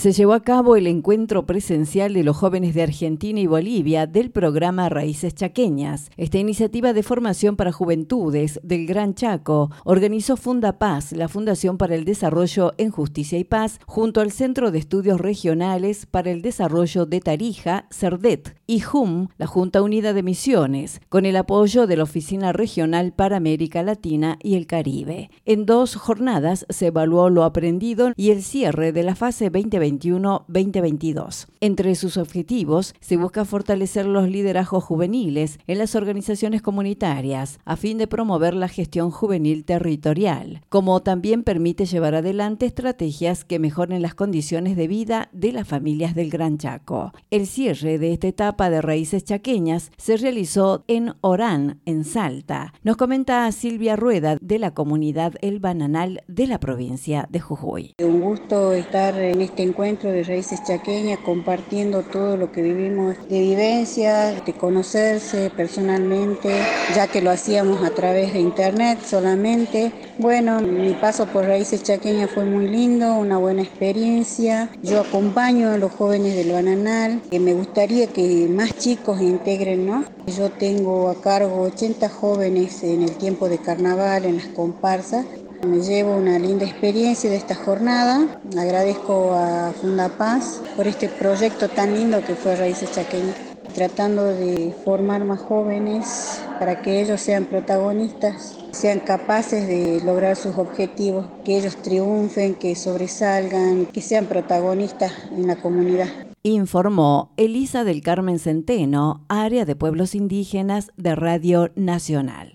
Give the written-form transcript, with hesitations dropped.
Se llevó a cabo el encuentro presencial de los jóvenes de Argentina y Bolivia del programa Raíces Chaqueñas. Esta iniciativa de formación para juventudes del Gran Chaco organizó Fundapaz, la Fundación para el Desarrollo en Justicia y Paz, junto al Centro de Estudios Regionales para el Desarrollo de Tarija, CERDET, y JUM, la Junta Unida de Misiones, con el apoyo de la Oficina Regional para América Latina y el Caribe. En 2 jornadas se evaluó lo aprendido y el cierre de la fase 2021-2022. Entre sus objetivos se busca fortalecer los liderazgos juveniles en las organizaciones comunitarias a fin de promover la gestión juvenil territorial, como también permite llevar adelante estrategias que mejoren las condiciones de vida de las familias del Gran Chaco. El cierre de esta etapa de Raíces Chaqueñas se realizó en Orán, en Salta. Nos comenta Silvia Rueda de la comunidad El Bananal de la provincia de Jujuy. Un gusto estar en este encuentro de Raíces Chaqueñas compartiendo todo lo que vivimos de vivencias, de conocerse personalmente, ya que lo hacíamos a través de internet solamente. Bueno, mi paso por Raíces Chaqueñas fue muy lindo, una buena experiencia. Yo acompaño a los jóvenes del Bananal, que me gustaría que más chicos integren, ¿no? Yo tengo a cargo 80 jóvenes en el tiempo de carnaval, en las comparsas. Me llevo una linda experiencia de esta jornada. Agradezco a Fundapaz por este proyecto tan lindo que fue Raíces Chaqueñas, tratando de formar más jóvenes para que ellos sean protagonistas, sean capaces de lograr sus objetivos, que ellos triunfen, que sobresalgan, que sean protagonistas en la comunidad. Informó Elisa del Carmen Centeno, área de pueblos indígenas de Radio Nacional.